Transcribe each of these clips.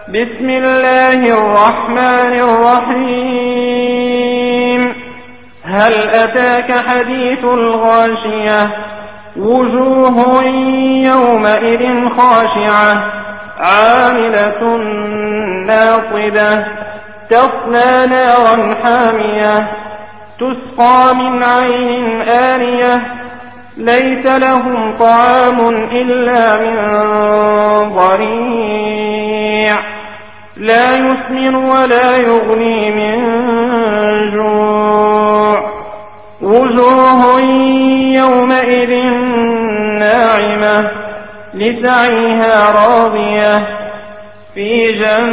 بسم الله الرحمن الرحيم. هل أتاك حديث الغاشية؟ وجوه يومئذ خاشعة عاملة ناصبة تصلى نارا حامية تسقى من عين آنية ليس لهم طعام إلا من ضريع لا يسمن ولا يغني من جوع وجوه يومئذ ناعمة لسعيها راضية في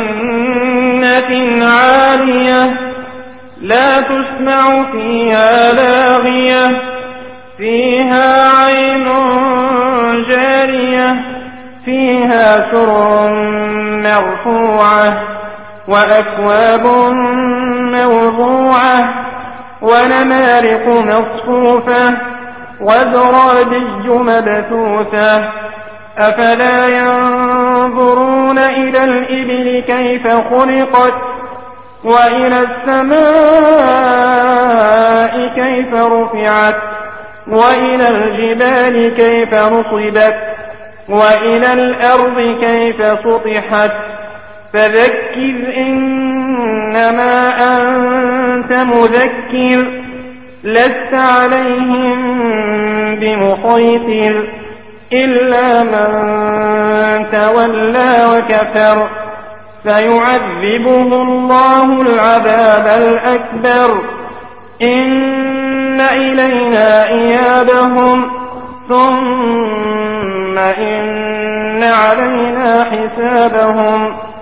جنة عالية لا تسمع فيها لاغية فيها عين جارية فيها سرر مرفوعة وأكواب موضوعة ونمارق مصفوفة وزرابي مبثوثة أفلا ينظرون إلى الإبل كيف خلقت وإلى السماء كيف رفعت وإلى الجبال كيف نصبت وإلى الأرض كيف سطحت فذكر إنما أنت مذكر لست عليهم بمسيطر إلا من تولى وكفر فيعذبه الله العذاب الأكبر إن إلينا إيابهم ثم إن علينا حسابهم